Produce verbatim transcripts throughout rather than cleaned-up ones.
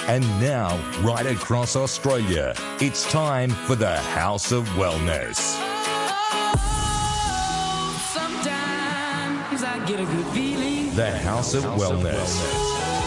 And now, right across Australia, it's time for the House of Wellness. Sometimes I get a good feeling. The House of Wellness.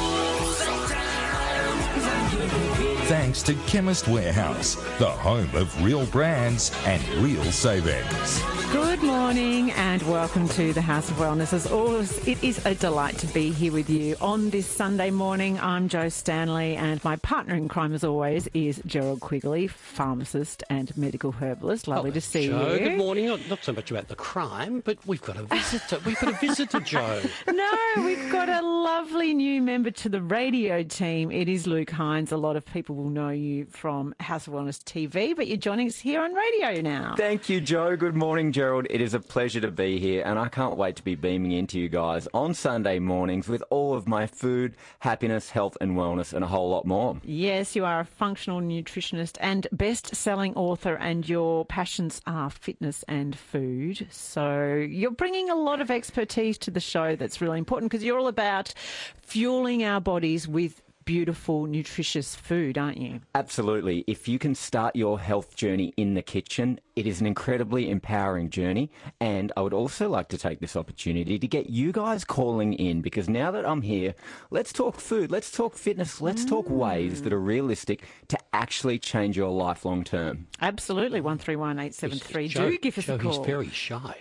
Thanks to Chemist Warehouse, the home of real brands and real savings. Good morning and welcome to the House of Wellness. As always, it is a delight to be here with you on this Sunday morning. I'm Jo Stanley and my partner in crime, as always, is Gerald Quigley, pharmacist and medical herbalist. Lovely oh, to see Jo, you. Good morning. Not, not so much about the crime, but we've got a visitor. We've got a visitor, Jo. No, we've got a lovely new member to the radio team. It is Luke Hines. A lot of people will know you from House of Wellness T V, but you're joining us here on radio now. Thank you, Jo. Good morning, Gerald. It is a pleasure to be here, and I can't wait to be beaming into you guys on Sunday mornings with all of my food, happiness, health and wellness, and a whole lot more. Yes, you are a functional nutritionist and best-selling author, and your passions are fitness and food. So you're bringing a lot of expertise to the show that's really important because you're all about fueling our bodies with beautiful, nutritious food, aren't you? Absolutely. If you can start your health journey in the kitchen, it is an incredibly empowering journey. And I would also like to take this opportunity to get you guys calling in, because now that I'm here, let's talk food, let's talk fitness, let's mm. talk ways that are realistic to actually change your life long term. Absolutely. one three one eight seven three. Do give us Jo, a call. He's very shy.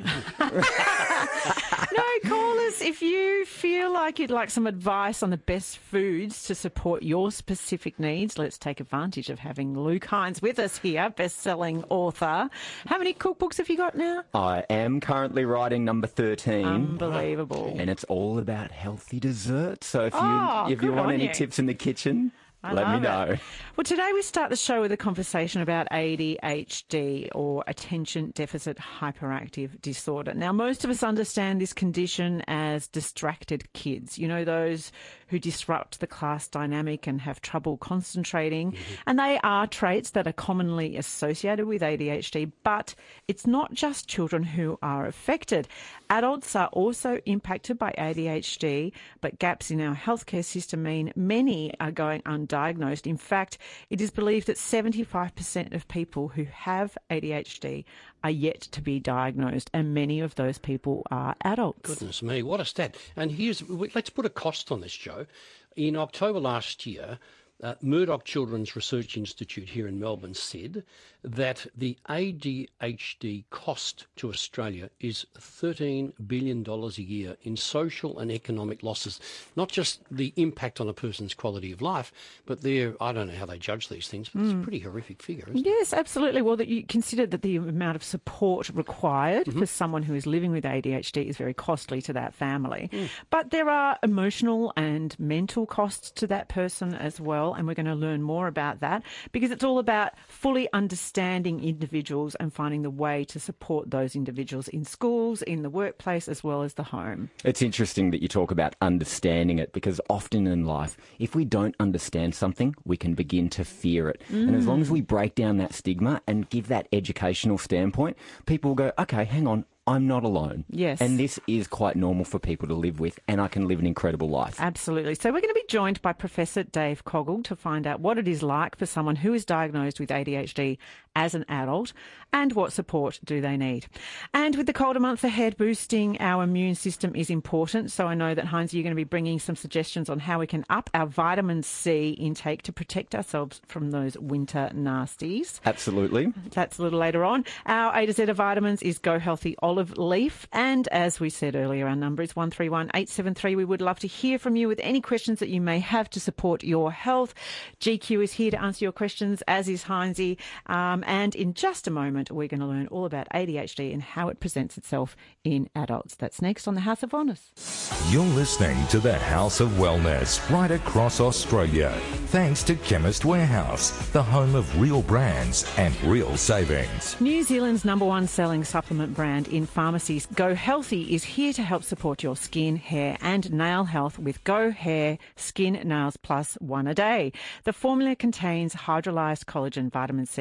No, call us if you feel like you'd like some advice on the best foods to support your specific needs. Let's take advantage of having Luke Hines with us here, best-selling author. How many cookbooks have you got now? I am currently writing number thirteen. Unbelievable. And it's all about healthy desserts. So if you oh, if you want any you. tips in the kitchen, I let me love know. It. Well, today we start the show with a conversation about A D H D, or Attention Deficit Hyperactive Disorder. Now, most of us understand this condition as distracted kids. You know, those who disrupt the class dynamic and have trouble concentrating. Mm-hmm. And they are traits that are commonly associated with A D H D, but it's not just children who are affected. Adults are also impacted by A D H D, but gaps in our healthcare system mean many are going undiagnosed. In fact, it is believed that seventy-five percent of people who have A D H D are yet to be diagnosed, and many of those people are adults. Goodness me, what a stat. And here's, let's put a cost on this, Jo. In October last year, Uh, Murdoch Children's Research Institute here in Melbourne said that the A D H D cost to Australia is thirteen billion dollars a year in social and economic losses. Not just the impact on a person's quality of life, but they're, I don't know how they judge these things, but mm. it's a pretty horrific figure, isn't yes, it? Yes, absolutely. Well, that you consider that the amount of support required mm-hmm. for someone who is living with A D H D is very costly to that family. Mm. But there are emotional and mental costs to that person as well. And we're going to learn more about that, because it's all about fully understanding individuals and finding the way to support those individuals in schools, in the workplace, as well as the home. It's interesting that you talk about understanding it, because often in life, if we don't understand something, we can begin to fear it. Mm. And as long as we break down that stigma and give that educational standpoint, people will go, okay, hang on, I'm not alone. Yes. And this is quite normal for people to live with, and I can live an incredible life. Absolutely. So we're going to be joined by Professor Dave Coggle to find out what it is like for someone who is diagnosed with A D H D as an adult, and what support do they need. And with the colder months ahead, boosting our immune system is important. So I know that, Heinz, you're going to be bringing some suggestions on how we can up our vitamin C intake to protect ourselves from those winter nasties. Absolutely. That's a little later on. Our A to Z of vitamins is Go Healthy Olive Leaf. And as we said earlier, our number is one three one eight seven three. We would love to hear from you with any questions that you may have to support your health. G Q is here to answer your questions, as is Heinzie. Um, and in just a moment, we're going to learn all about A D H D and how it presents itself in adults. That's next on the House of Wellness. You're listening to the House of Wellness right across Australia. Thanks to Chemist Warehouse, the home of real brands and real savings. New Zealand's number one selling supplement brand in pharmacies, Go Healthy, is here to help support your skin, hair and nail health with Go Hair Skin Nails Plus One a Day. The formula contains hydrolyzed collagen, vitamin C and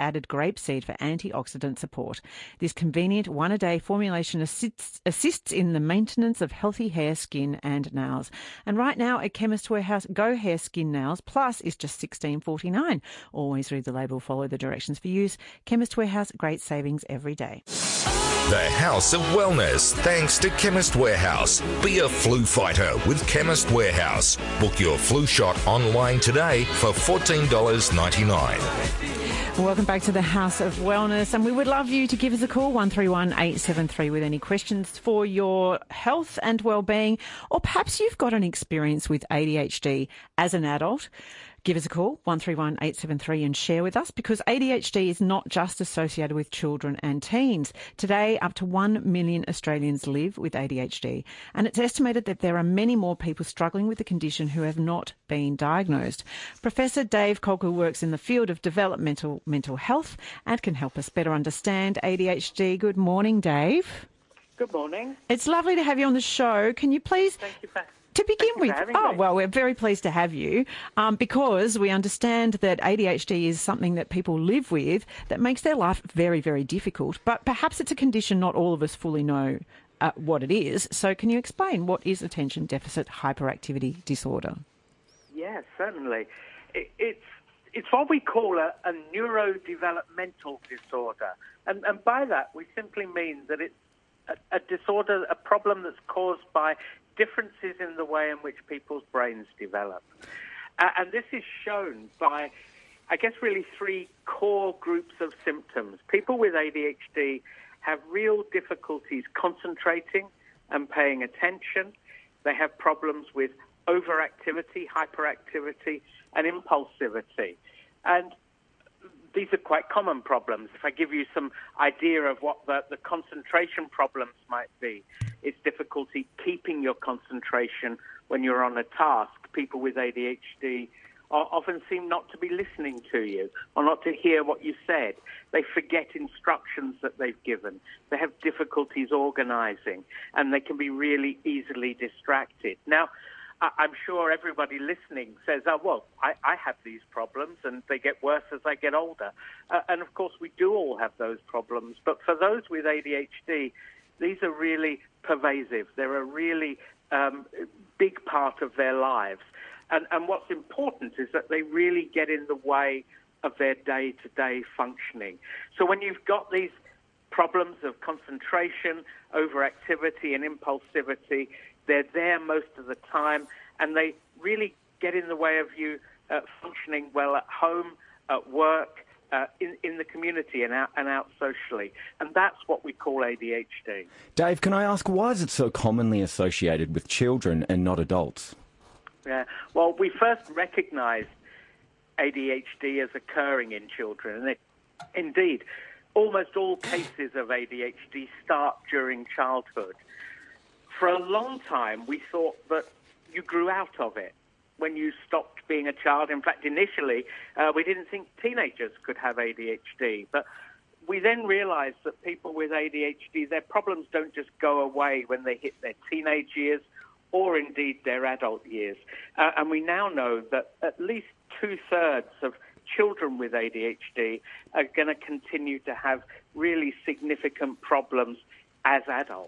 added grapeseed for antioxidant support. This convenient one-a-day formulation assists, assists in the maintenance of healthy hair, skin and nails. And right now at Chemist Warehouse, Go Hair Skin Nails Plus is just sixteen forty-nine. Always read the label, follow the directions for use. Chemist Warehouse, great savings every day. The House of Wellness, thanks to Chemist Warehouse. Be a flu fighter with Chemist Warehouse. Book your flu shot online today for fourteen dollars ninety-nine. Welcome back to the House of Wellness, and we would love you to give us a call, one three one eight seven three, with any questions for your health and well-being, or perhaps you've got an experience with A D H D as an adult. Give us a call, one three one eight seven three, and share with us, because A D H D is not just associated with children and teens. Today, up to one million Australians live with A D H D, and it's estimated that there are many more people struggling with the condition who have not been diagnosed. Professor Dave Colquitt works in the field of developmental mental health and can help us better understand A D H D. Good morning, Dave. Good morning. It's lovely to have you on the show. Can you please... Thank you for To begin with, oh, me. well, we're very pleased to have you um, because we understand that A D H D is something that people live with that makes their life very, very difficult. But perhaps it's a condition not all of us fully know uh, what it is. So can you explain what is attention deficit hyperactivity disorder? Yes, certainly. It, it's it's what we call a, a neurodevelopmental disorder. And, and by that, we simply mean that it's a, a disorder, a problem that's caused by differences in the way in which people's brains develop. Uh, and this is shown by, I guess, really three core groups of symptoms. People with A D H D have real difficulties concentrating and paying attention. They have problems with overactivity, hyperactivity, and impulsivity. And these are quite common problems. If I give you some idea of what the, the concentration problems might be, it's difficulty keeping your concentration when you're on a task. People with A D H D are, often seem not to be listening to you or not to hear what you said. They forget instructions that they've given. They have difficulties organizing, and they can be really easily distracted. Now, I'm sure everybody listening says, oh, well, I, I have these problems and they get worse as I get older. Uh, and, of course, we do all have those problems. But for those with A D H D, these are really pervasive. They're a really um, big part of their lives. And, and what's important is that they really get in the way of their day-to-day functioning. So when you've got these problems of concentration, overactivity and impulsivity, they're there most of the time, and they really get in the way of you uh, functioning well at home, at work, uh, in, in the community and out, and out socially. And that's what we call A D H D. Dave, can I ask, why is it so commonly associated with children and not adults? Yeah. Well, we first recognised A D H D as occurring in children, and it, indeed, almost all cases of A D H D start during childhood. For a long time, we thought that you grew out of it when you stopped being a child. In fact, initially, uh, we didn't think teenagers could have A D H D. But we then realized that people with A D H D, their problems don't just go away when they hit their teenage years or indeed their adult years. Uh, and we now know that at least two-thirds of children with A D H D are going to continue to have really significant problems as adults.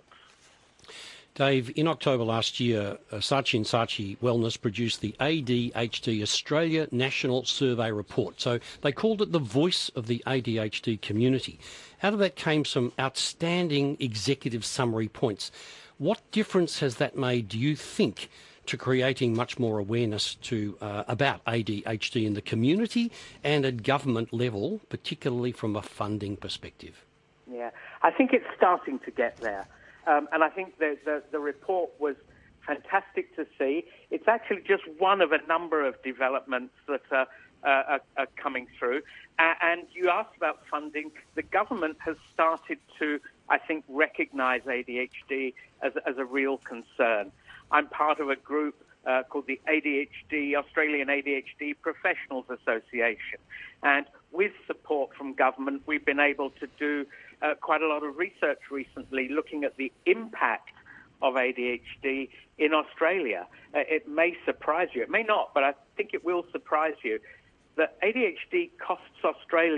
Dave, in October last year, uh, Saatchi and Saatchi Wellness produced the A D H D Australia National Survey Report. So they called it the voice of the A D H D community. Out of that came some outstanding executive summary points. What difference has that made, do you think, to creating much more awareness to uh, about A D H D in the community and at government level, particularly from a funding perspective? Yeah, I think it's starting to get there. Um, and I think the, the, the report was fantastic to see. It's actually just one of a number of developments that are, uh, are, are coming through. Uh, and you asked about funding. The government has started to, I think, recognise A D H D as, as a real concern. I'm part of a group uh, called the A D H D, Australian A D H D Professionals Association. And with support from government, we've been able to do Uh, quite a lot of research recently looking at the impact of A D H D in Australia. Uh, it may surprise you. It may not, but I think it will surprise you that A D H D costs Australia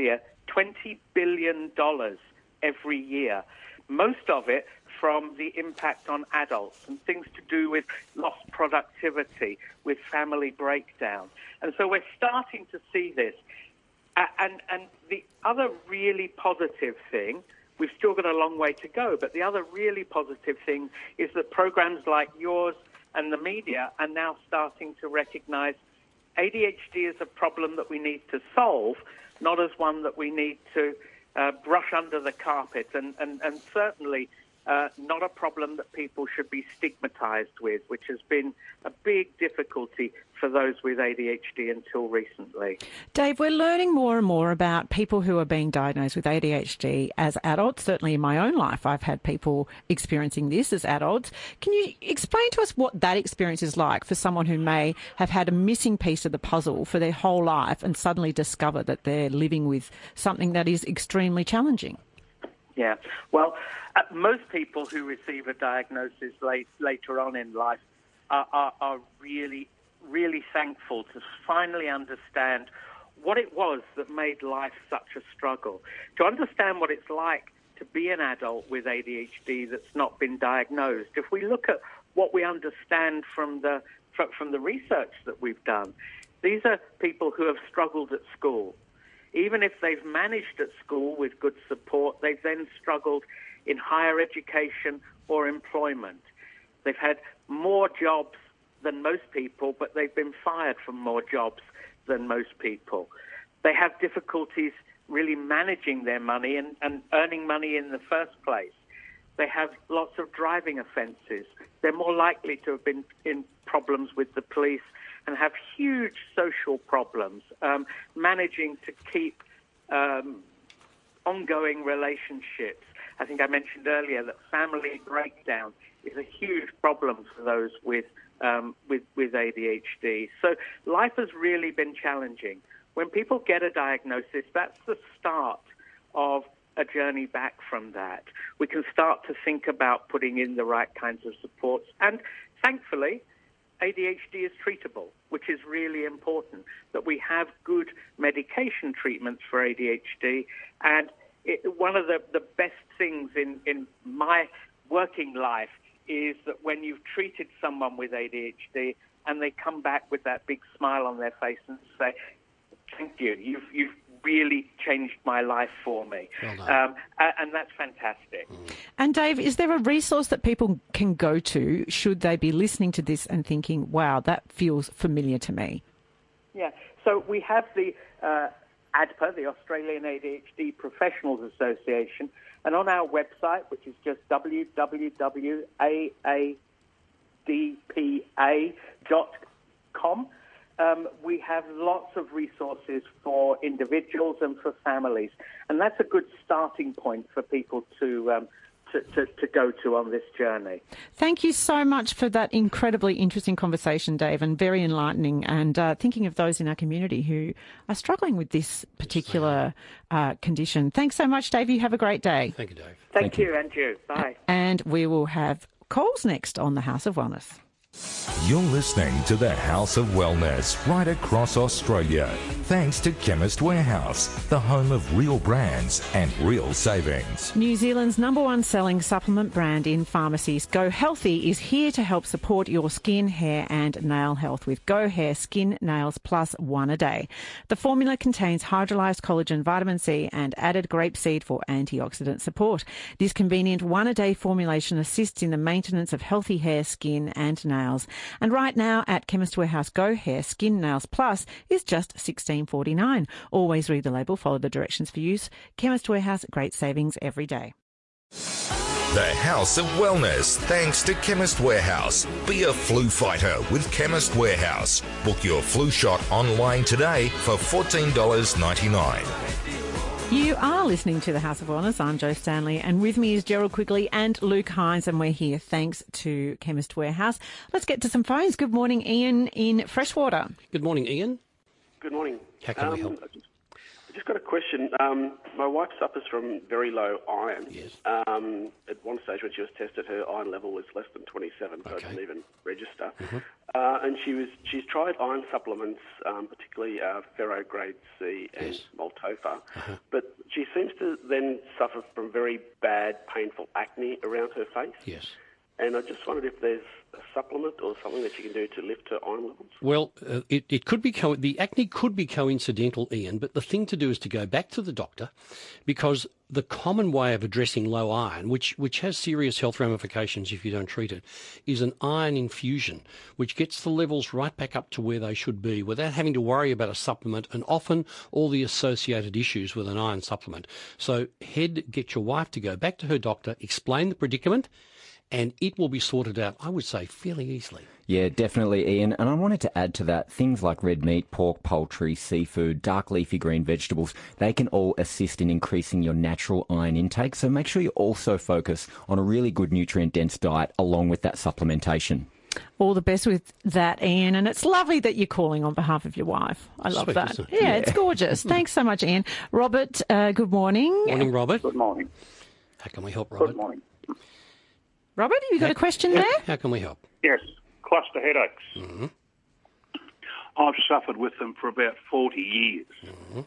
twenty billion dollars every year, most of it from the impact on adults and things to do with lost productivity, with family breakdown. And so we're starting to see this. Uh, and, and the other really positive thing, we've still got a long way to go, but the other really positive thing is that programs like yours and the media are now starting to recognize A D H D as a problem that we need to solve, not as one that we need to uh, brush under the carpet, and, and, and certainly uh, not a problem that people should be stigmatized with, which has been a big difficulty for those with A D H D until recently. Dave, we're learning more and more about people who are being diagnosed with A D H D as adults. Certainly in my own life, I've had people experiencing this as adults. Can you explain to us what that experience is like for someone who may have had a missing piece of the puzzle for their whole life and suddenly discover that they're living with something that is extremely challenging? Yeah, well, uh, most people who receive a diagnosis late, later on in life are, are, are really really thankful to finally understand what it was that made life such a struggle, to understand what it's like to be an adult with A D H D that's not been diagnosed. If we look at what we understand from the from the research that we've done, these are people who have struggled at school. Even if they've managed at school with good support, they've then struggled in higher education or employment. They've had more jobs than most people, but they've been fired from more jobs than most people. They have difficulties really managing their money and, and earning money in the first place. They have lots of driving offences. They're more likely to have been in problems with the police and have huge social problems, um, managing to keep um, ongoing relationships. I think I mentioned earlier that family breakdown is a huge problem for those with Um, with, with A D H D. So life has really been challenging. When people get a diagnosis, that's the start of a journey back from that. We can start to think about putting in the right kinds of supports. And thankfully, A D H D is treatable, which is really important, that we have good medication treatments for A D H D. And it, one of the, the best things in, in my working life is that when you've treated someone with A D H D and they come back with that big smile on their face and say, thank you, you've, you've really changed my life for me. Well um, and that's fantastic. Mm. And Dave, is there a resource that people can go to should they be listening to this and thinking, wow, that feels familiar to me? Yeah, so we have the uh, A D P A, the Australian A D H D Professionals Association, and on our website, which is just w w w dot a a d p a dot com, um, we have lots of resources for individuals and for families. And that's a good starting point for people to um, To, to, to go to on this journey. Thank you so much for that incredibly interesting conversation, Dave, and very enlightening, and uh, thinking of those in our community who are struggling with this particular uh, condition. Thanks so much, Dave. You have a great day. Thank you, Dave. Thank, Thank you, you. and you. Bye. And we will have calls next on the House of Wellness. You're listening to the House of Wellness right across Australia. Thanks to Chemist Warehouse, the home of real brands and real savings. New Zealand's number one selling supplement brand in pharmacies, Go Healthy, is here to help support your skin, hair and nail health with Go Hair Skin Nails Plus One a Day. The formula contains hydrolyzed collagen, vitamin C and added grapeseed for antioxidant support. This convenient one-a-day formulation assists in the maintenance of healthy hair, skin and nails. And right now at Chemist Warehouse, Go Hair Skin Nails Plus is just sixteen forty-nine. Always read the label, follow the directions for use. Chemist Warehouse, great savings every day. The House of Wellness, thanks to Chemist Warehouse. Be a flu fighter with Chemist Warehouse. Book your flu shot online today for fourteen dollars ninety-nine. You are listening to the House of Wellness. I'm Jo Stanley, and with me is Gerald Quigley and Luke Hines, and we're here thanks to Chemist Warehouse. Let's get to some phones. Good morning, Ian in Freshwater. Good morning, Ian. Good morning. How can we Um, help? I just got a question. Um, my wife suffers from very low iron. Yes. Um, at one stage when she was tested, her iron level was less than twenty-seven, so Okay. it didn't even register. Mm-hmm. Uh, and she was she's tried iron supplements, um, particularly uh, Ferro Grade C and Yes. Maltofa, Uh-huh. but she seems to then suffer from very bad, painful acne around her face. Yes. And I just wondered if there's a supplement or something that you can do to lift her iron levels. Well, uh, it, it could be co- the acne could be coincidental, Ian, but the thing to do is to go back to the doctor, because the common way of addressing low iron, which which has serious health ramifications if you don't treat it, is an iron infusion, which gets the levels right back up to where they should be without having to worry about a supplement and often all the associated issues with an iron supplement. So, head, get your wife to go back to her doctor, explain the predicament, and it will be sorted out, I would say, fairly easily. Yeah, definitely, Ian. And I wanted to add to that, things like red meat, pork, poultry, seafood, dark leafy green vegetables, they can all assist in increasing your natural iron intake. So make sure you also focus on a really good nutrient-dense diet along with that supplementation. All the best with that, Ian. And it's lovely that you're calling on behalf of your wife. I love Sweet, that. isn't Yeah, it? yeah, it's gorgeous. Thanks so much, Ian. Robert, uh, good morning. Morning, Robert. Good morning. How can we help, Robert? Good morning. Robert, have you got a question there? How can we help? Yes, cluster headaches. Mm-hmm. I've suffered with them for about forty years. Mm-hmm.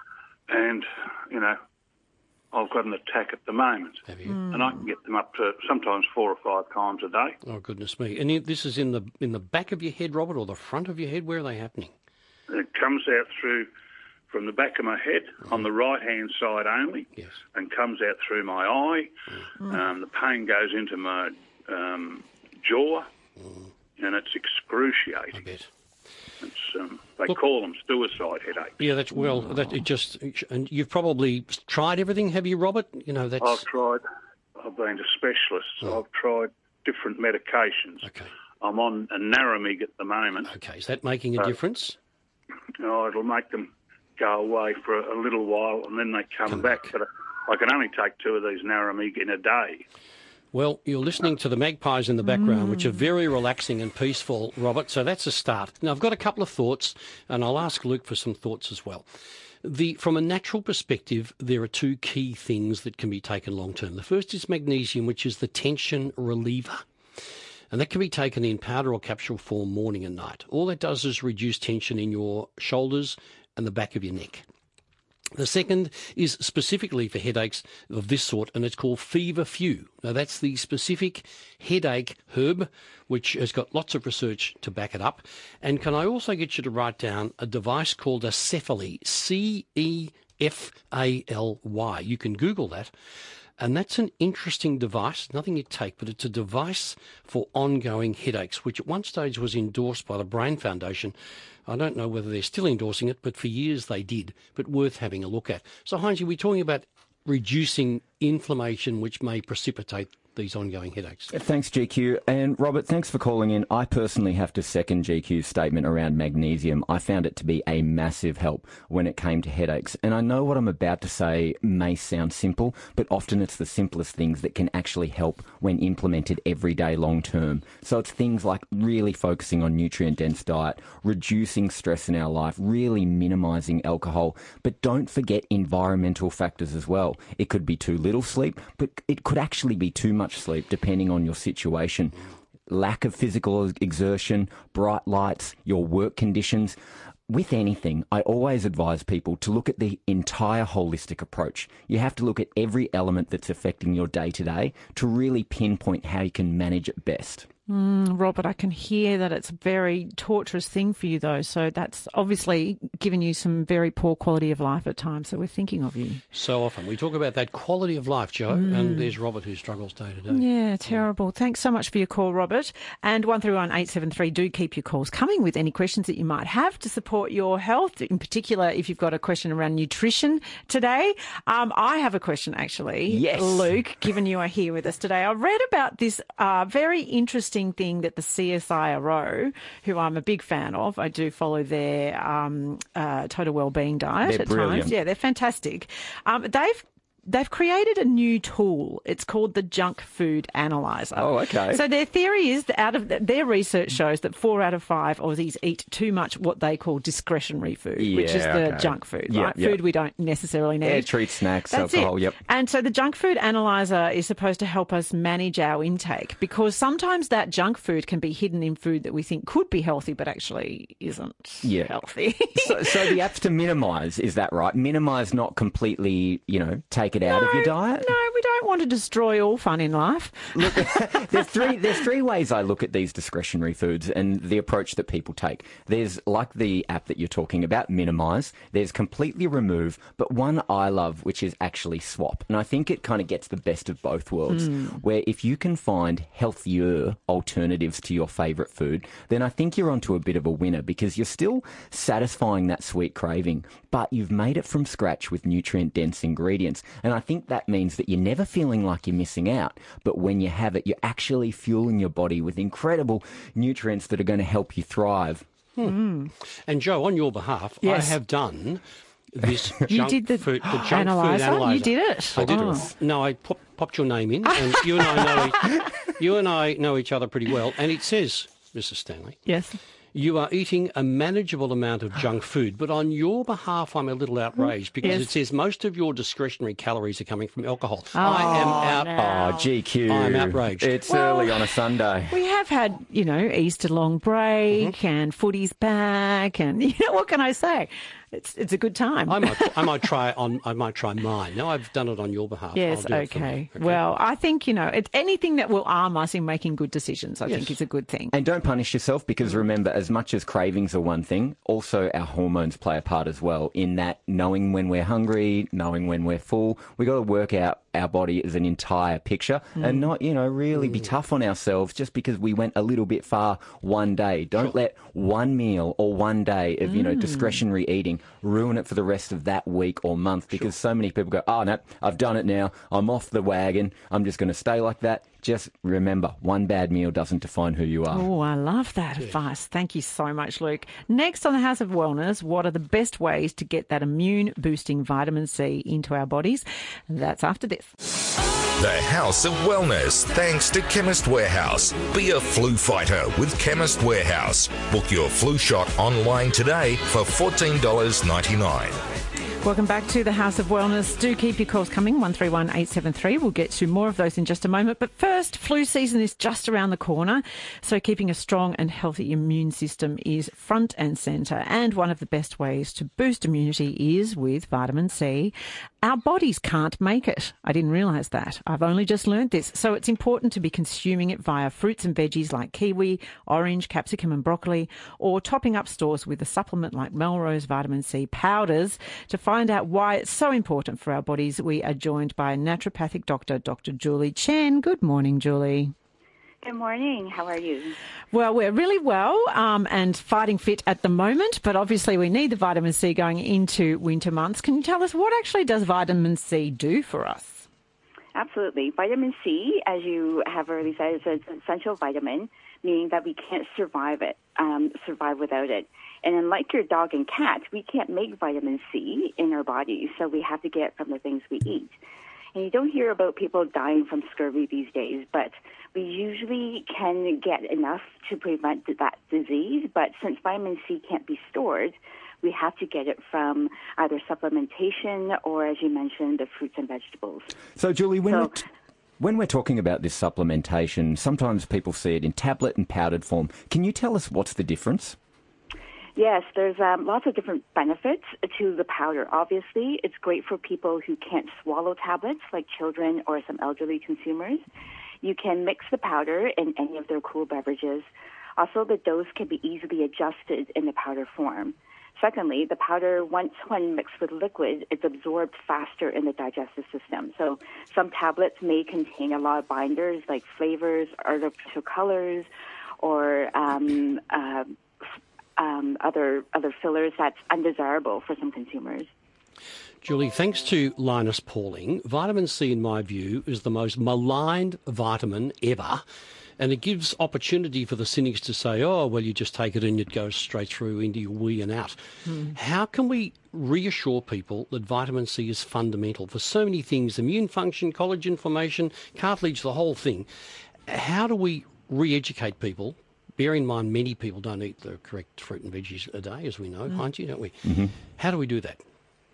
And, you know, I've got an attack at the moment. Have you? And I can get them up to sometimes four or five times a day. Oh, goodness me. And this is in the in the back of your head, Robert, or the front of your head? Where are they happening? And it comes out through from the back of my head on the right-hand side only. Yes. And comes out through my eye. Um, the pain goes into my um, jaw. And it's excruciating. I bet. It's, um, they call them suicide headaches. Yeah, that's well. That it just and you've probably tried everything, have you, Robert? You know that's. I've tried. I've been to specialists. Oh. I've tried different medications. Okay. I'm on a Naramig at the moment. Okay, is that making a Uh, difference? Oh, it'll make them go away for a, a little while and then they come, Come back. back. But I can only take two of these Naramig in a day. Well, you're listening to the magpies in the background, which are very relaxing and peaceful, Robert, so that's a start. Now, I've got a couple of thoughts, and I'll ask Luke for some thoughts as well. The, from a natural perspective, there are two key things that can be taken long term. The first is magnesium, which is the tension reliever. And that can be taken in powder or capsule form morning and night. All that does is reduce tension in your shoulders and the back of your neck. The second is specifically for headaches of this sort, and it's called Fever Few. Now, that's the specific headache herb, which has got lots of research to back it up. And can I also get you to write down a device called a Cefaly, C E F A L Y. You can Google that. And that's an interesting device, nothing you take, but it's a device for ongoing headaches, which at one stage was endorsed by the Brain Foundation. I don't know whether they're still endorsing it, but for years they did, but worth having a look at. So, Heinz, we're talking about reducing inflammation, which may precipitate these ongoing headaches. Thanks, G Q. And Robert, thanks for calling in. I personally have to second G Q's statement around magnesium. I found it to be a massive help when it came to headaches. And I know what I'm about to say may sound simple, but often it's the simplest things that can actually help when implemented every day long term. So it's things like really focusing on nutrient-dense diet, reducing stress in our life, really minimising alcohol, but don't forget environmental factors as well. It could be too little sleep, but it could actually be too much sleep depending on your situation. Lack of physical exertion, bright lights, your work conditions. With anything, I always advise people to look at the entire holistic approach. You have to look at every element that's affecting your day-to-day to really pinpoint how you can manage it best. Mm, Robert, I can hear that it's a very torturous thing for you, though. So that's obviously given you some very poor quality of life at times. So we're thinking of you. So often we talk about that quality of life, Joe, mm. and there's Robert who struggles day to day. Yeah, terrible. Yeah. Thanks so much for your call, Robert. And one three one eight seven three, do keep your calls coming with any questions that you might have to support your health, in particular if you've got a question around nutrition today. Um, I have a question, actually. Yes. Luke, given you are here with us today. I read about this uh, very interesting thing that the C S I R O, who I'm a big fan of, I do follow their um, uh, total wellbeing diet they're at brilliant. times. Yeah, they're fantastic. Um, they've they've created a new tool. It's called the Junk Food Analyzer. Oh, okay. So their theory is that out of their research shows that four out of five Aussies eat too much what they call discretionary food, Yeah, which is the okay. junk food, Yep, right? yep. Food we don't necessarily need. Yeah, treats, snacks, That's alcohol, it. yep. And so the Junk Food Analyzer is supposed to help us manage our intake, because sometimes that junk food can be hidden in food that we think could be healthy but actually isn't Yeah. healthy. so, so the app's to minimise, is that right? Minimise, not completely, you know, take it out of your diet? No, we don't want to destroy all fun in life. Look, there's three there's three ways I look at these discretionary foods and the approach that people take. There's, like the app that you're talking about, minimise. There's completely remove, but one I love, which is actually swap. And I think it kind of gets the best of both worlds, where if you can find healthier alternatives to your favourite food, then I think you're onto a bit of a winner, because you're still satisfying that sweet craving, but you've made it from scratch with nutrient-dense ingredients. And I think that means that you're never feeling like you're missing out, but when you have it, you're actually fueling your body with incredible nutrients that are going to help you thrive. Hmm. And Joe, on your behalf, Yes. I have done this You junk did the food, the junk analyzer? food analyzer. You did it? I did. Oh. No, I pop, popped your name in, and you and I know each, you and I know each other pretty well. And it says, Missus Stanley, Yes. you are eating a manageable amount of junk food, but on your behalf, I'm a little outraged because Yes. it says most of your discretionary calories are coming from alcohol. I am out. no. Oh, G Q. I'm outraged. It's Well, early on a Sunday. We have had, you know, Easter long break Mm-hmm. and footy's back, and you know, what can I say? It's it's a good time. I might, I might try on. I might try mine. No, I've done it on your behalf. Yes, I'll do it for okay. me. Well, I think, you know, it's anything that will arm us in making good decisions, I Yes. think is a good thing. And don't punish yourself, because remember, as much as cravings are one thing, also our hormones play a part as well, in that knowing when we're hungry, knowing when we're full, we got to work out our body as an entire picture and not, you know, really be tough on ourselves just because we went a little bit far one day. Don't let one meal or one day of, you know, discretionary eating ruin it for the rest of that week or month, because so many people go, oh, no, I've done it now. I'm off the wagon. I'm just going to stay like that. Just remember, one bad meal doesn't define who you are. Oh, I love that advice. Thank you so much, Luke. Next on the House of Wellness, what are the best ways to get that immune-boosting vitamin C into our bodies? That's after this. The House of Wellness, thanks to Chemist Warehouse. Be a flu fighter with Chemist Warehouse. Book your flu shot online today for fourteen dollars ninety-nine. Welcome back to the House of Wellness. Do keep your calls coming, one three one eight seven three. We'll get to more of those in just a moment. But first, flu season is just around the corner, so keeping a strong and healthy immune system is front and centre. And one of the best ways to boost immunity is with vitamin C. Our bodies can't make it. I didn't realise that. I've only just learnt this. So it's important to be consuming it via fruits and veggies like kiwi, orange, capsicum and broccoli, or topping up stores with a supplement like Melrose Vitamin C powders. To find out why it's so important for our bodies, we are joined by naturopathic doctor, Doctor Julie Chen. Good morning, Julie. Good morning. How are you? Well, we're really well um, and fighting fit at the moment, but obviously we need the vitamin C going into winter months. Can you tell us what actually does vitamin C do for us? Absolutely. Vitamin C, as you have already said, is an essential vitamin, meaning that we can't survive it, um, survive without it. And unlike your dog and cat, we can't make vitamin C in our bodies, so we have to get it from the things we eat. And you don't hear about people dying from scurvy these days, but we usually can get enough to prevent that disease. But since vitamin C can't be stored, we have to get it from either supplementation or, as you mentioned, the fruits and vegetables. So, Julie, when, So- we're t- when we're talking about this supplementation, sometimes people see it in tablet and powdered form. Can you tell us what's the difference? Yes, there's um, lots of different benefits to the powder. Obviously, it's great for people who can't swallow tablets, like children or some elderly consumers. You can mix the powder in any of their cool beverages. Also, the dose can be easily adjusted in the powder form. Secondly, the powder, once when mixed with liquid, it's absorbed faster in the digestive system. So some tablets may contain a lot of binders like flavors, artificial colors, or um, uh, um, other other fillers that's undesirable for some consumers. Julie, thanks to Linus Pauling, vitamin C, in my view, is the most maligned vitamin ever. And it gives opportunity for the cynics to say, oh, well, you just take it and it goes straight through into your wee and out. Mm. How can we reassure people that vitamin C is fundamental for so many things, immune function, collagen formation, cartilage, the whole thing? How do we re-educate people? Bear in mind, many people don't eat the correct fruit and veggies a day, as we know, mm. aren't you, don't we? Mm-hmm. How do we do that?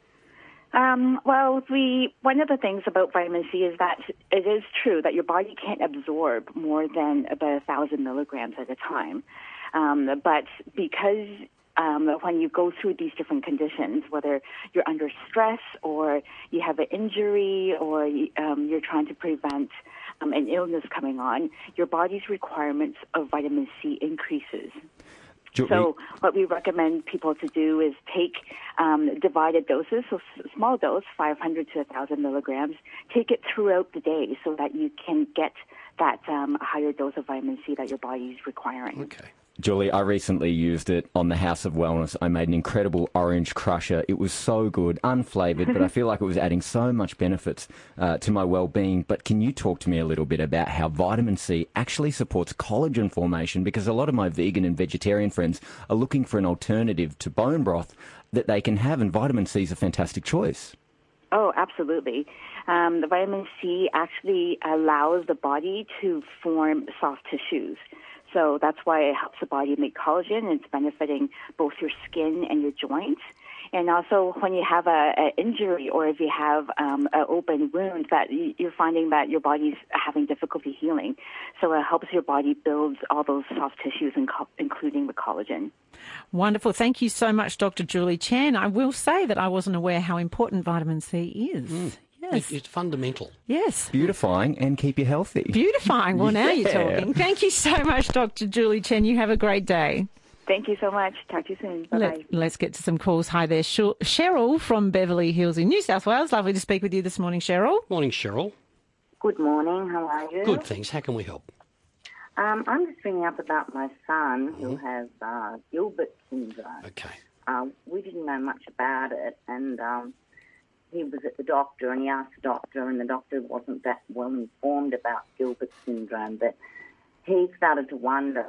Um, well, we, one of the things about vitamin C is that it is true that your body can't absorb more than about a thousand milligrams at a time. Um, but because um, when you go through these different conditions, whether you're under stress or you have an injury or um, you're trying to prevent um, an illness coming on, your body's requirements of vitamin C increases. So what we recommend people to do is take um, divided doses, so s- small dose, five hundred to one thousand milligrams, take it throughout the day so that you can get that um, higher dose of vitamin C that your body is requiring. Okay. Julie, I recently used it on the House of Wellness. I made an incredible orange crusher. It was so good, unflavoured, but I feel like it was adding so much benefits uh, to my well-being. But can you talk to me a little bit about how vitamin C actually supports collagen formation? Because a lot of my vegan and vegetarian friends are looking for an alternative to bone broth that they can have, and vitamin C is a fantastic choice. Oh, absolutely. Um, the vitamin C actually allows the body to form soft tissues. So that's why it helps the body make collagen. It's benefiting both your skin and your joints. And also when you have a, a injury or if you have um, an open wound, that you're finding that your body's having difficulty healing. So it helps your body build all those soft tissues, including the collagen. Wonderful. Thank you so much, Doctor Julie Chen. I will say that I wasn't aware how important vitamin C is. Mm. Yes. It, it's fundamental. Yes. Beautifying and keep you healthy. Beautifying. Well, now yeah. you're talking. Thank you so much, Doctor Julie Chen. You have a great day. Thank you so much. Talk to you soon. Bye-bye. Let, let's get to some calls. Hi there. Cheryl from Beverly Hills in New South Wales. Lovely to speak with you this morning, Cheryl. Morning, Cheryl. Good morning. How are you? Good, thanks. How can we help? Um, I'm just ringing up about my son Mm-hmm. who has uh, Gilbert syndrome. Okay. Uh, we didn't know much about it, and um, he was at the doctor, and he asked the doctor, and the doctor wasn't that well informed about Gilbert syndrome, but he started to wonder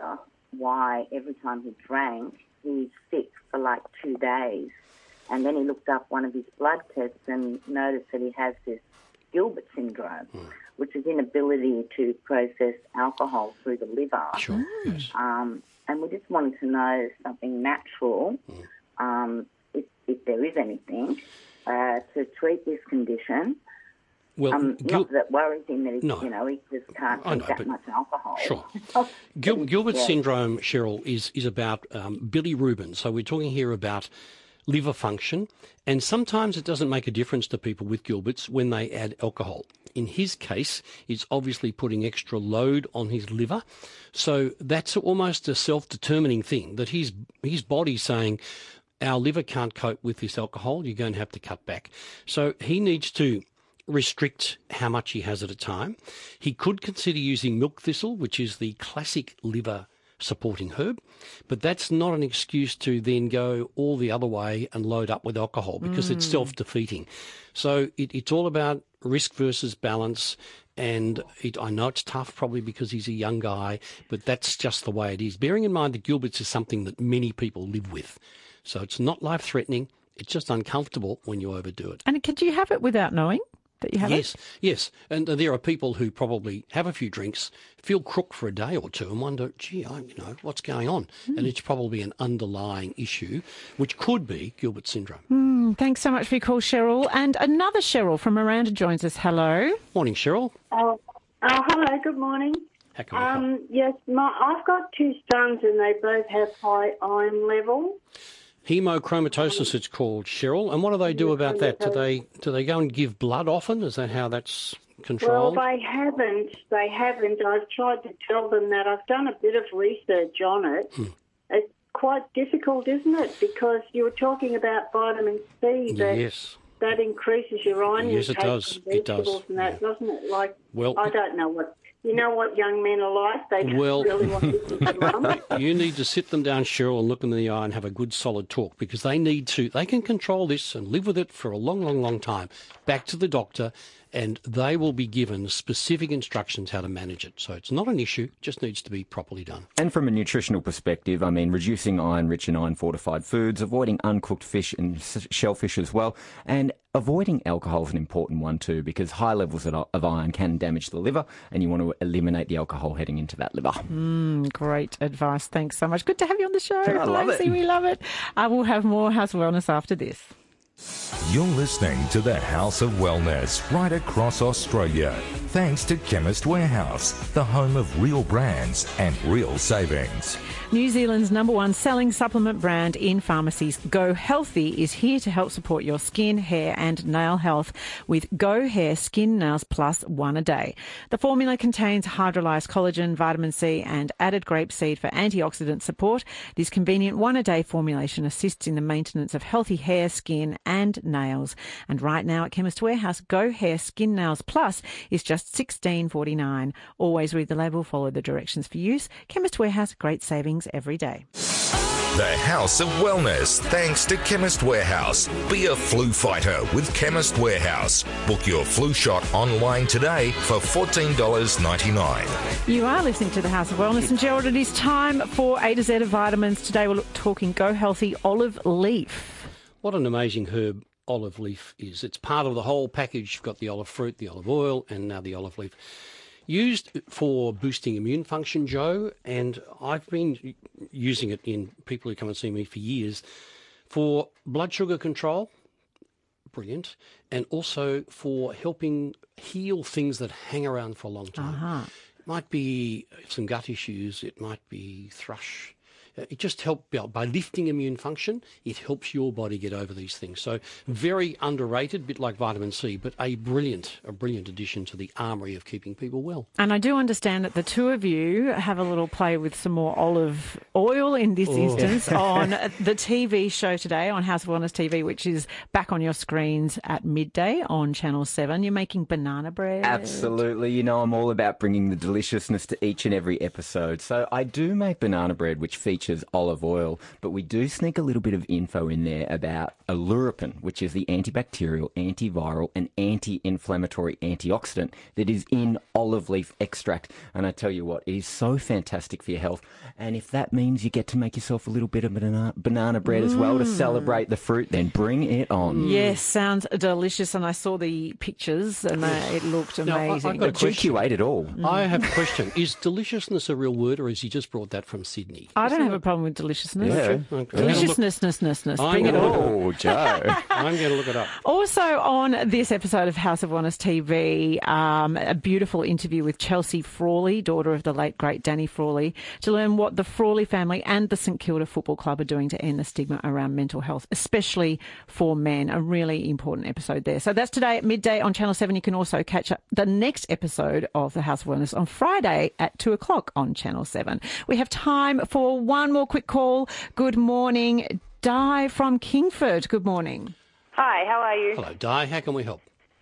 why every time he drank, he's sick for like two days. And then he looked up one of his blood tests and noticed that he has this Gilbert syndrome, mm. which is inability to process alcohol through the liver. Sure. Yes. Um, and we just wanted to know something natural, mm. um, if, if there is anything, uh, to treat this condition. Well, um, Gil- not that worries him that he, no. you know, he just can't I drink know, that much alcohol. Sure. Gil- Gilbert yeah. syndrome, Cheryl, is, is about um, bilirubin. So we're talking here about liver function, and sometimes it doesn't make a difference to people with Gilbert's when they add alcohol. In his case, it's obviously putting extra load on his liver. So that's almost a self-determining thing, that his, his body's saying, our liver can't cope with this alcohol, you're going to have to cut back. So he needs to restrict how much he has at a time. He could consider using milk thistle, which is the classic liver supporting herb, but that's not an excuse to then go all the other way and load up with alcohol, because mm. it's self-defeating. So it, it's all about risk versus balance, and it, I know it's tough probably because he's a young guy, but that's just the way it is. Bearing in mind that Gilbert's is something that many people live with. So it's not life-threatening, it's just uncomfortable when you overdo it. And could you have it without knowing that you have yes, it? Yes, yes. And there are people who probably have a few drinks, feel crook for a day or two and wonder, gee, I, you know, what's going on? Mm. And it's probably an underlying issue, which could be Gilbert syndrome. Mm, thanks so much for your call, Cheryl. And another Cheryl from Miranda joins us. Hello. Morning, Cheryl. Oh, oh hello, good morning. How can we help? Um, yes, my, I've got two sons and they both have high iron level. Hemochromatosis, it's called, Cheryl. And what do they do about that? Do they do they go and give blood often? Is that how that's controlled? Well, they haven't. They haven't. I've tried to tell them that. I've done a bit of research on it. Hmm. It's quite difficult, isn't it? Because you were talking about vitamin C. That, yes. That increases your iron yes, intake. It does. It does. And that, yeah. Doesn't it? Like, well, I don't know what... You know what young men are like? They just well, really want to listen to mum. You need to sit them down, Cheryl, and look them in the eye and have a good solid talk, because they need to, they can control this and live with it for a long, long, long time. Back to the doctor and they will be given specific instructions how to manage it. So it's not an issue, just needs to be properly done. And from a nutritional perspective, I mean, reducing iron-rich and iron-fortified foods, avoiding uncooked fish and s- shellfish as well, and avoiding alcohol is an important one too, because high levels of, of iron can damage the liver, and you want to eliminate the alcohol heading into that liver. Mm, great advice. Thanks so much. Good to have you on the show. I love Lacey, it. We love it. Uh, we'll have more House of Wellness after this. You're listening to the House of Wellness right across Australia. Thanks to Chemist Warehouse, the home of real brands and real savings. New Zealand's number one selling supplement brand in pharmacies, Go Healthy, is here to help support your skin, hair and nail health with Go Hair Skin Nails Plus One a Day. The formula contains hydrolyzed collagen, vitamin C and added grapeseed for antioxidant support. This convenient one-a-day formulation assists in the maintenance of healthy hair, skin and nails. And right now at Chemist Warehouse, Go Hair Skin Nails Plus is just sixteen forty-nine. Always read the label, follow the directions for use. Chemist Warehouse, great savings every day. The House of Wellness, thanks to Chemist Warehouse. Be a flu fighter with Chemist Warehouse. Book your flu shot online today for fourteen dollars ninety-nine. You are listening to the House of Wellness, and Gerald, it is time for A to Z of vitamins. Today we're talking Go Healthy olive leaf. What an amazing herb olive leaf is. It's part of the whole package. You've got the olive fruit, the olive oil, and now the olive leaf. Used for boosting immune function, Joe, and I've been using it in people who come and see me for years for blood sugar control, brilliant, and also for helping heal things that hang around for a long time. Uh-huh. It might be some gut issues, it might be thrush. It just helps by lifting immune function. It helps your body get over these things. So very underrated, a bit like vitamin C, but a brilliant, a brilliant addition to the armoury of keeping people well. And I do understand that the two of you have a little play with some more olive oil in this Oh. instance on the T V show today on House of Wellness T V, which is back on your screens at midday on Channel seven. You're making banana bread. Absolutely. You know, I'm all about bringing the deliciousness to each and every episode. So I do make banana bread, which features olive oil, but we do sneak a little bit of info in there about alurapin, which is the antibacterial, antiviral and anti-inflammatory antioxidant that is in olive leaf extract. And I tell you what, it is so fantastic for your health. And if that means you get to make yourself a little bit of banana, banana bread as well to celebrate the fruit, then bring it on. Yes, sounds delicious. And I saw the pictures and they, it looked Now, I- amazing. I've got a G Q ate it all. I have a question. Is deliciousness a real word, or has he just brought that from Sydney? I don't have a problem with deliciousness. Yeah. Okay. Deliciousness, I'm bring it gonna look- on. Oh, Joe. I'm going to look it up. Also on this episode of House of Wellness T V, um, a beautiful interview with Chelsea Frawley, daughter of the late, great Danny Frawley, to learn what the Frawley family and the St Kilda Football Club are doing to end the stigma around mental health, especially for men. A really important episode there. So that's today at midday on Channel seven. You can also catch up the next episode of the House of Wellness on Friday at two o'clock on Channel seven. We have time for one more quick call. Good morning, Di from Kingford. Good morning. Hi, how are you? Hello, Di. How can we help?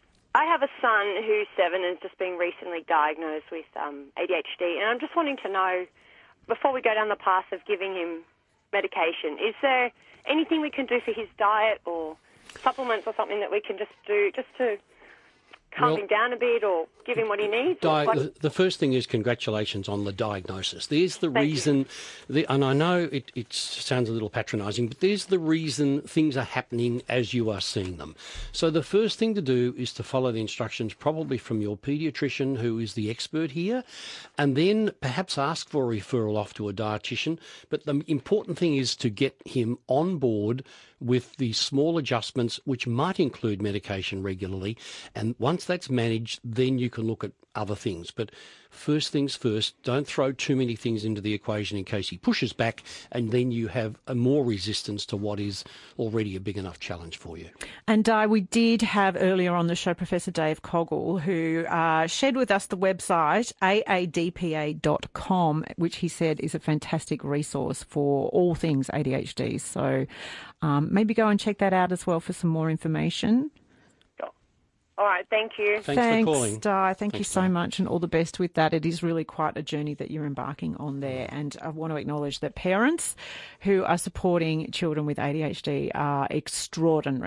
I have a son who's seven and has just been recently diagnosed with um, A D H D, and I'm just wanting to know, before we go down the path of giving him medication, is there anything we can do for his diet or supplements or something that we can just do just to calm Well- him down a bit or give him what he needs? Di, What- the, the first thing is congratulations on the diagnosis. There's the Thank you. reason, the, and I know it, it sounds a little patronising, but there's the reason things are happening as you are seeing them. So the first thing to do is to follow the instructions, probably from your paediatrician, who is the expert here, and then perhaps ask for a referral off to a dietitian. But the important thing is to get him on board with the small adjustments, which might include medication regularly. And once that's managed, then you can look at other things. But first things first, don't throw too many things into the equation in case he pushes back, and then you have a more resistance to what is already a big enough challenge for you. And Di, we did have earlier on the show Professor Dave Coggle, who uh, shared with us the website a a d p a dot com, which he said is a fantastic resource for all things A D H D. So um, maybe go and check that out as well for some more information. All right, thank you. Thanks for calling. Di. Thank you Thanks, so Di. much, and all the best with that. It is really quite a journey that you're embarking on there. And I want to acknowledge that parents who are supporting children with A D H D are extraordinary.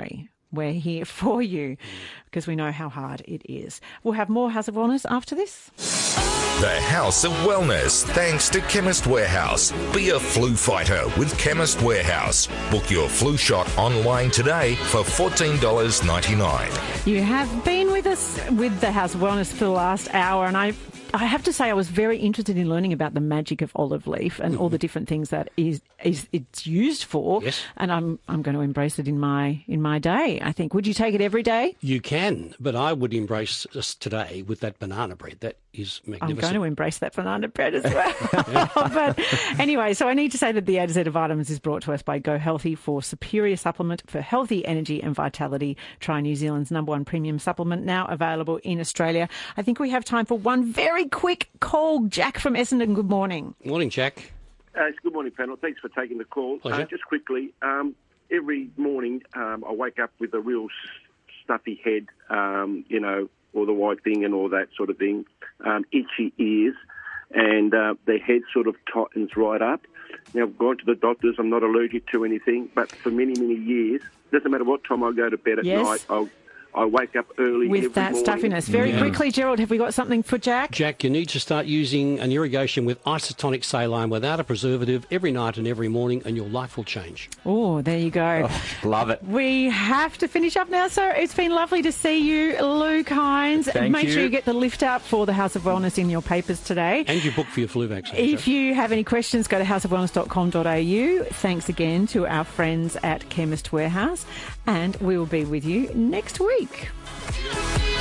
we're here for you because we know how hard it is. We'll have more House of Wellness after this. The House of Wellness, thanks to Chemist Warehouse. Be a flu fighter with Chemist Warehouse. Book your flu shot online today for fourteen dollars ninety-nine. You have been with us with the House of Wellness for the last hour, and I I have to say I was very interested in learning about the magic of olive leaf and mm-hmm. all the different things that is is it's used for. Yes. And I'm I'm going to embrace it in my in my day, I think. Would you take it every day? You can, but I would embrace us today with that banana bread. That is magnificent. I'm going to embrace that banana bread as well. But anyway, so I need to say that the A to Z of Vitamins is brought to us by Go Healthy for superior supplement for healthy energy and vitality. Try New Zealand's number one premium supplement, now available in Australia. I think we have time for one very quick call. Jack from Essendon, good morning. Morning, Jack. Uh, good morning, panel. Thanks for taking the call. Uh, just quickly, um, every morning um, I wake up with a real s- stuffy head, um, you know, all the white thing and all that sort of thing, um, itchy ears, and uh, the head sort of tightens right up. Now, I've gone to the doctors. I'm not allergic to anything, but for many, many years, doesn't matter what time I go to bed at yes. night, I'll I wake up early with every that morning. stuffiness. Very yeah. quickly, Gerald, have we got something for Jack? Jack, you need to start using an irrigation with isotonic saline without a preservative every night and every morning, and your life will change. Oh, there you go. Oh, love it. We have to finish up now, sir. It's been lovely to see you, Luke Hines. Thank Make you. sure you get the lift up for the House of Wellness in your papers today. And you book for your flu vaccine. If you have any questions, go to house of wellness dot com dot a u. Thanks again to our friends at Chemist Warehouse, and we will be with you next week.